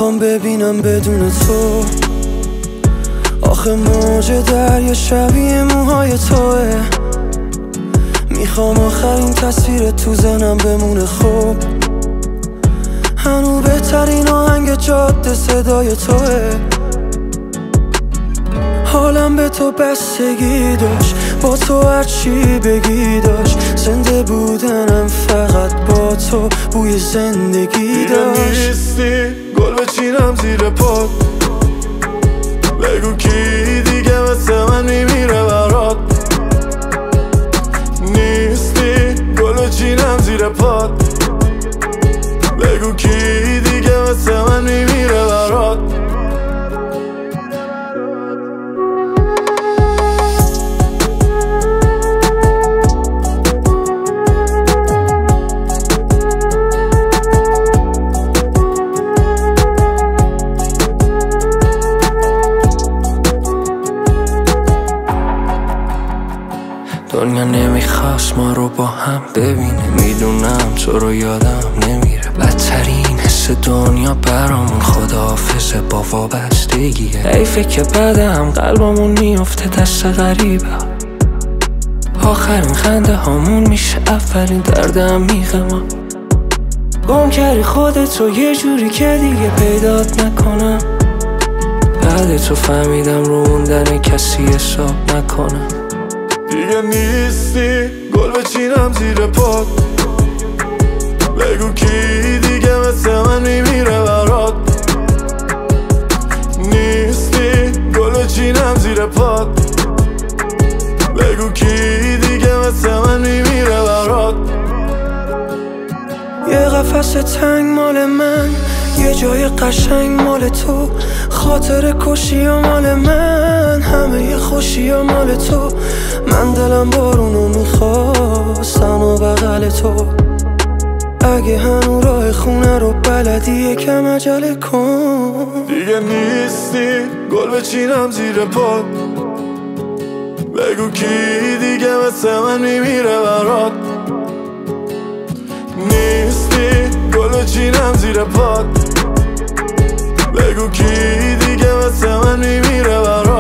میخوام ببینم بدون تو. آخه موج دریا شبیه موهای توه. میخوام آخرین تصویر تو ذهنم بمونه خوب. هنو بهترین آهنگ جاده صدای توه. حالم به تو بستگی داشت، با تو هرچی بگی داشت. زنده بودنم فقط با تو بوی زندگی داشت. نیستی گل بچینم زیر پات، بگو کی دیگه مثل من میمیره برات. نیستی گل بچینم زیر پات، بگو کی دیگه مثل من میمیره برات. دنیا نمیخواست ما رو با هم ببینه. میدونم تو رو یادم نمیره. بدترین حس دنیا برامون خداحافظه با وابستگیه. حیفه که بعدم قلبمون میفته دست غریبه. آخرین خنده هامون میشه اولین درد عمیق ما. گم کردی خودت رو یه جوری که دیگه پیدات نکنم. بعد تو فهمیدم رو موندن کسی حساب نکنم. دیگه نیستی گل بچینم زیر پات، بگو کی دیگه مثل من میمیره برات. نیستی گل بچینم زیر پات، بگو کی دیگه مثل من میمیره برات. یه قفس تنگ مال من، یه جای قشنگ مال تو. خاطر کشی ها مال من، همه ی خوشی ها مال تو. من دلم بارونو میخواستم و بغل تو. اگه هنو راه خونه رو بلدی یکم عجله کن. دیگه نیستی گل بچینم زیر پات، بگو کی دیگه مثل من میمیره برات. نیستی گل بچینم زیر پات، بگو کی دیگه مثل من میمیره برات.